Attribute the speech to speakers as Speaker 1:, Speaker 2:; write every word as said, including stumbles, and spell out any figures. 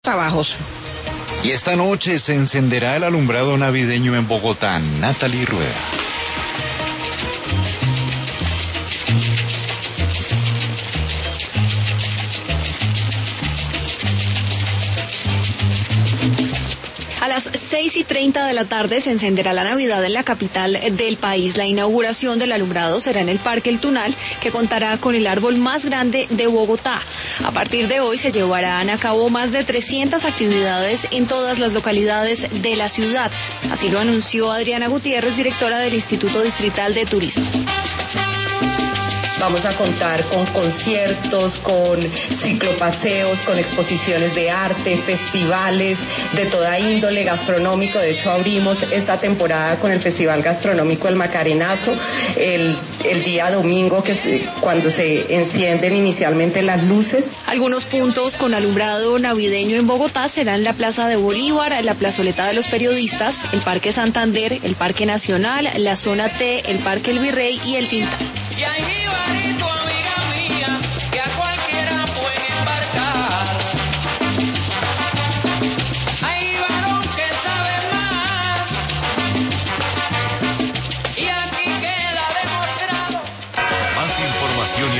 Speaker 1: Trabajos.
Speaker 2: Y esta noche se encenderá el alumbrado navideño en Bogotá. Natalie Rueda.
Speaker 3: A las seis y treinta de la tarde se encenderá la Navidad en la capital del país. La inauguración del alumbrado será en el Parque El Tunal, que contará con el árbol más grande de Bogotá. A partir de hoy se llevarán a cabo más de trescientas actividades en todas las localidades de la ciudad. Así lo anunció Adriana Gutiérrez, directora del Instituto Distrital de Turismo.
Speaker 1: Vamos a contar con conciertos, con ciclopaseos, con exposiciones de arte, festivales de toda índole, gastronómico. De hecho, abrimos esta temporada con el Festival Gastronómico El Macarenazo, el, el día domingo, que se, cuando se encienden inicialmente las luces.
Speaker 3: Algunos puntos con alumbrado navideño en Bogotá serán la Plaza de Bolívar, la Plazoleta de los Periodistas, el Parque Santander, el Parque Nacional, la Zona T, el Parque El Virrey y el Tintal.